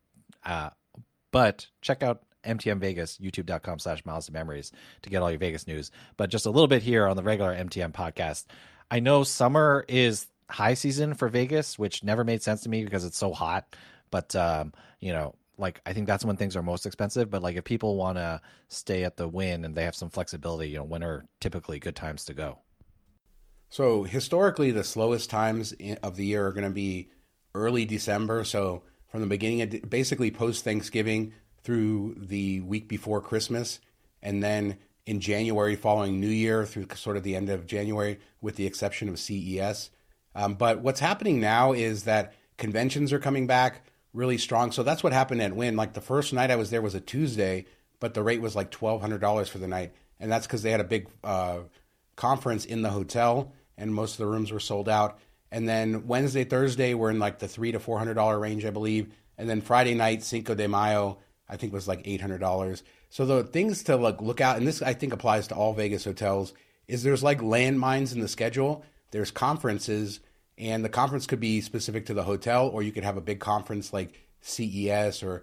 but check out MTM Vegas, youtube.com/milesofmemories to get all your Vegas news. But just a little bit here on the regular MTM podcast. I know summer is high season for Vegas, which never made sense to me because it's so hot. But, like, I think that's when things are most expensive. But like, if people want to stay at the Wynn and they have some flexibility, when are typically good times to go? So historically, the slowest times of the year are going to be early December. So from the beginning of basically post Thanksgiving through the week before Christmas, and then in January following New Year through sort of the end of January, with the exception of CES. But what's happening now is that conventions are coming back really strong. So that's what happened at Wynn. Like the first night I was there was a Tuesday, but the rate was like $1,200 for the night. And that's because they had a big conference in the hotel and most of the rooms were sold out. And then Wednesday, Thursday were in like the $300 to $400 range, I believe. And then Friday night, Cinco de Mayo, I think was like $800. So the things to look out, and this I think applies to all Vegas hotels, is there's like landmines in the schedule. There's conferences, and the conference could be specific to the hotel, or you could have a big conference like CES or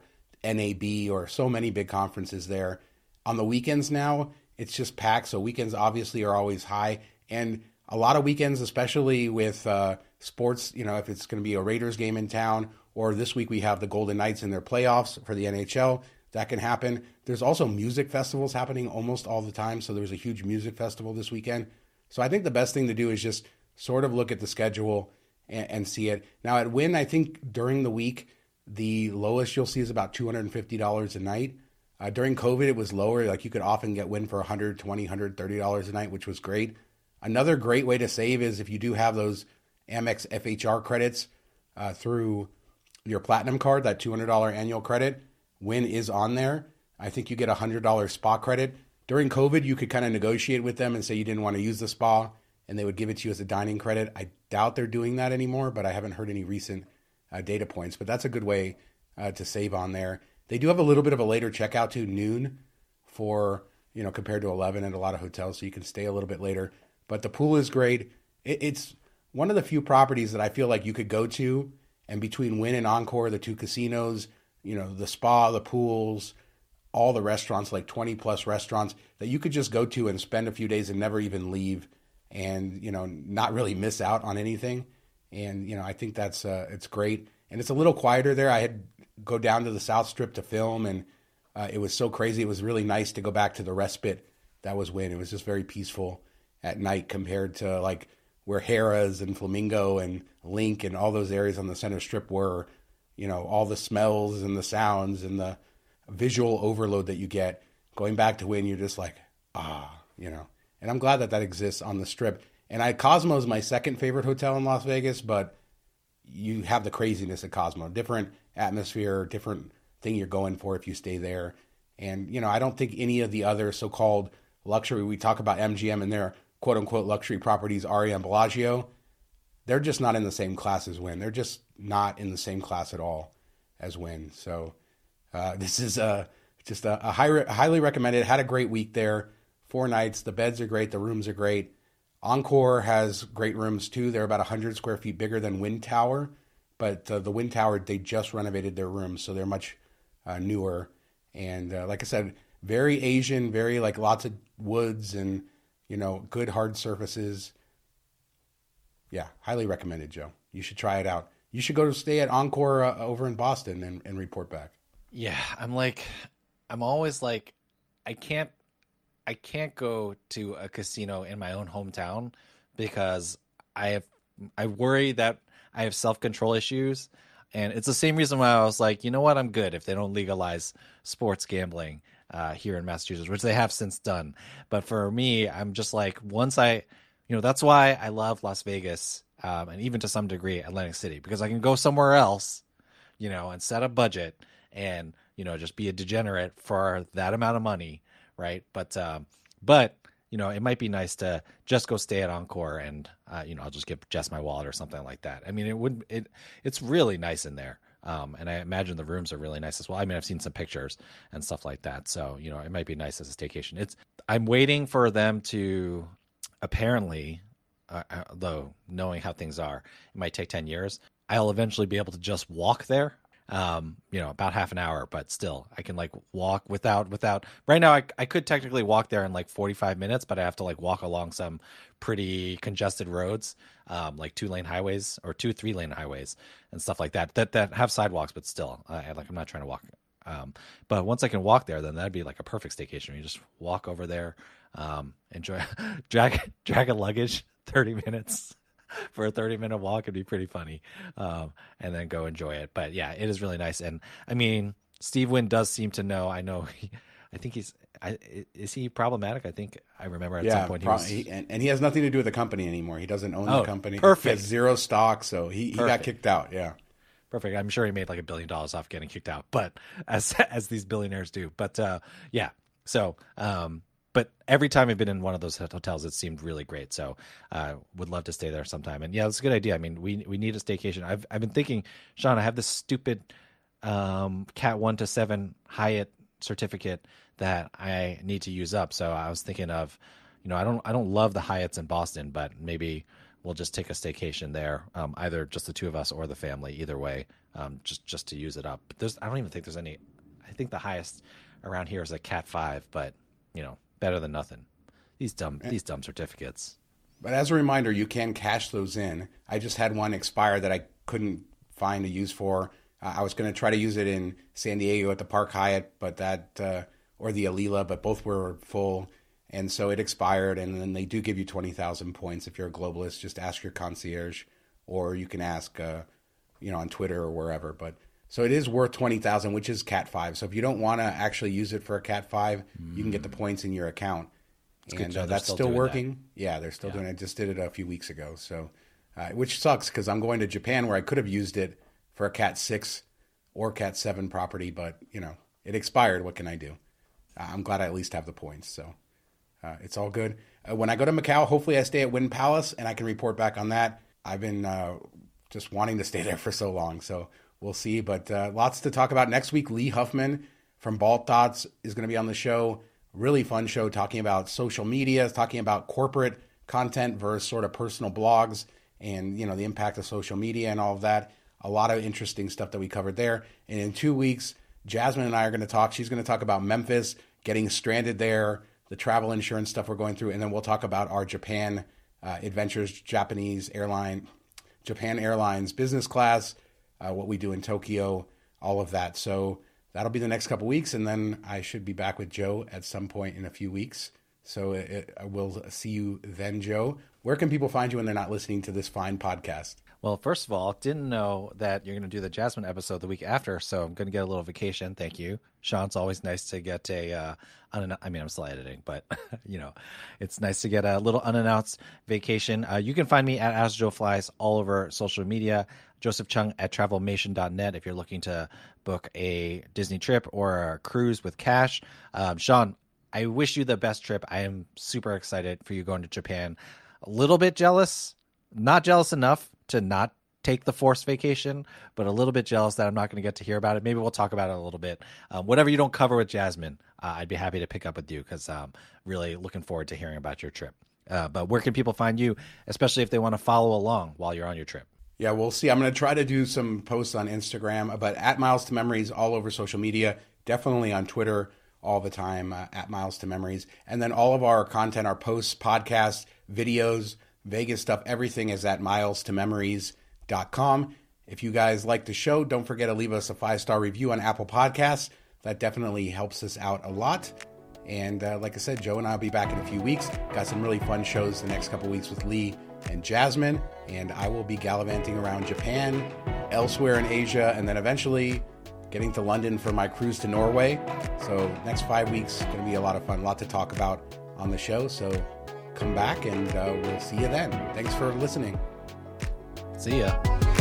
NAB or so many big conferences there. On the weekends now, it's just packed. So weekends obviously are always high. And a lot of weekends, especially with sports, if it's going to be a Raiders game in town, or this week we have the Golden Knights in their playoffs for the NHL, that can happen. There's also music festivals happening almost all the time. So there's a huge music festival this weekend. So I think the best thing to do is just sort of look at the schedule and see it. Now at Wynn, I think during the week, the lowest you'll see is about $250 a night. During COVID, it was lower. Like you could often get Wynn for $120, $130 a night, which was great. Another great way to save is if you do have those Amex FHR credits through your Platinum card, that $200 annual credit, Wynn is on there. I think you get a $100 spa credit. During COVID, you could kind of negotiate with them and say you didn't want to use the spa, and they would give it to you as a dining credit. I doubt they're doing that anymore, but I haven't heard any recent data points. But that's a good way to save on there. They do have a little bit of a later checkout to noon for, compared to 11 at a lot of hotels, so you can stay a little bit later. But the pool is great. It's one of the few properties that I feel like you could go to, and between Wynn and Encore, the two casinos, the spa, the pools, all the restaurants, like 20 plus restaurants that you could just go to and spend a few days and never even leave and, not really miss out on anything. And, I think that's, it's great. And it's a little quieter there. I had go down to the South Strip to film, and it was so crazy. It was really nice to go back to the respite that was Wynn. It was just very peaceful at night compared to like where Harrah's and Flamingo and Link and all those areas on the Center Strip were, all the smells and the sounds and the visual overload that you get. Going back to Wynn, you're just like, and I'm glad that exists on the Strip. And Cosmo is my second favorite hotel in Las Vegas, but you have the craziness at Cosmo, different atmosphere, different thing you're going for if you stay there. And, I don't think any of the other so-called luxury, we talk about MGM and their quote unquote luxury properties, Aria and Bellagio, they're just not in the same class as Wynn. They're just not in the same class at all as Wynn. So this is just a highly recommended. Had a great week there, 4 nights. The beds are great. The rooms are great. Encore has great rooms too. They're about 100 square feet bigger than Wynn Tower, but the Wynn Tower, they just renovated their rooms, so they're much newer. And like I said, very Asian, very like lots of woods and, good hard surfaces. Yeah, highly recommended, Joe. You should try it out. You should go to stay at Encore over in Boston and report back. Yeah, I'm always like, I can't go to a casino in my own hometown because I worry that I have self-control issues. And it's the same reason why I was like, you know what, I'm good if they don't legalize sports gambling here in Massachusetts, which they have since done. But for me, I'm just like, that's why I love Las Vegas and even to some degree Atlantic City, because I can go somewhere else, and set a budget and, just be a degenerate for that amount of money. Right. But it might be nice to just go stay at Encore and, I'll just give Jess my wallet or something like that. I mean, it's really nice in there. And I imagine the rooms are really nice as well. I mean, I've seen some pictures and stuff like that. So, it might be nice as a staycation. I'm waiting for them to apparently, though, knowing how things are, it might take 10 years. I'll eventually be able to just walk there. About half an hour, but still I can like walk without right now. I could technically walk there in like 45 minutes, but I have to like walk along some pretty congested roads, like 2-lane highways or 3-lane highways and stuff like that have sidewalks, but still I'm not trying to walk. But once I can walk there, then that'd be like a perfect staycation. You just walk over there, enjoy, drag a luggage 30 minutes for a 30-minute walk. It'd be pretty funny, and then go enjoy it. But yeah, it is really nice. And I mean, Steve Wynn does seem to know. I think is he problematic? I think I remember at some point and he has nothing to do with the company anymore. He doesn't own the company. Perfect. He has zero stock, so he got kicked out. Yeah. Perfect. I'm sure he made like $1 billion off getting kicked out, but as these billionaires do. But yeah. So but every time I've been in one of those hotels, it seemed really great. So would love to stay there sometime. And yeah, it's a good idea. I mean, we need a staycation. I've been thinking, Sean, I have this stupid Cat 1 to 7 Hyatt certificate that I need to use up. So I was thinking of, I don't love the Hyatts in Boston, but maybe we'll just take a staycation there, either just the two of us or the family, either way, just to use it up. But I don't even think there's any. I think the highest around here is a Cat 5, but better than nothing. These dumb certificates. But as a reminder, you can cash those in. I just had one expire that I couldn't find a use for. I was going to try to use it in San Diego at the Park Hyatt, but or the Alila, but both were full. And so it expired, and then they do give you 20,000 points if you're a globalist. Just ask your concierge, or you can ask, on Twitter or wherever. But so it is worth 20,000, which is Cat 5. So if you don't want to actually use it for a Cat 5, you can get the points in your account. And that's still working. Yeah, they're still doing it. I just did it a few weeks ago. So, which sucks because I'm going to Japan where I could have used it for a Cat 6 or Cat 7 property, but it expired. What can I do? I'm glad I at least have the points. So it's all good. When I go to Macau, hopefully I stay at Wynn Palace and I can report back on that. I've been just wanting to stay there for so long. So we'll see. But lots to talk about. Next week, Lee Huffman from Bald Thoughts is going to be on the show. Really fun show talking about social media, talking about corporate content versus sort of personal blogs. and, you know, the impact of social media and all of that. A lot of interesting stuff that we covered there. And in 2 weeks, Jasmine and I are going to talk. She's going to talk about Memphis, getting stranded there, the travel insurance stuff we're going through, and then we'll talk about our Japan adventures, Japan Airlines business class, what we do in Tokyo, all of that. So that'll be the next couple weeks, and then I should be back with Joe at some point in a few weeks. So we'll see you then, Joe. Where can people find you when they're not listening to this fine podcast? Well, first of all, didn't know that you're going to do the Jasmine episode the week after, so I'm going to get a little vacation. Thank you, Sean. It's always nice to get I'm still editing, but you know, it's nice to get a little unannounced vacation. You can find me at As Joe Flies all over social media. Joseph Chung at travelmation.net if you're looking to book a Disney trip or a cruise with cash. Sean, I wish you the best trip. I am super excited for you going to Japan. A little bit jealous, not jealous enough to not take the forced vacation, but a little bit jealous that I'm not going to get to hear about it. Maybe we'll talk about it a little bit. Whatever you don't cover with Jasmine, I'd be happy to pick up with you because I'm really looking forward to hearing about your trip. But where can people find you, especially if they want to follow along while you're on your trip? Yeah, we'll see. I'm going to try to do some posts on Instagram, but at Miles to Memories all over social media, definitely on Twitter all the time, at Miles to Memories. And then all of our content, our posts, podcasts, videos, Vegas stuff, everything is at milestomemories.com. If you guys like the show, don't forget to leave us a 5-star review on Apple Podcasts. That definitely helps us out a lot. And like I said, Joe and I will be back in a few weeks. Got some really fun shows the next couple weeks with Lee and Jasmine. And I will be gallivanting around Japan, elsewhere in Asia, and then eventually getting to London for my cruise to Norway. So next 5 weeks is going to be a lot of fun, a lot to talk about on the show. So come back and we'll see you then. Thanks for listening. See ya.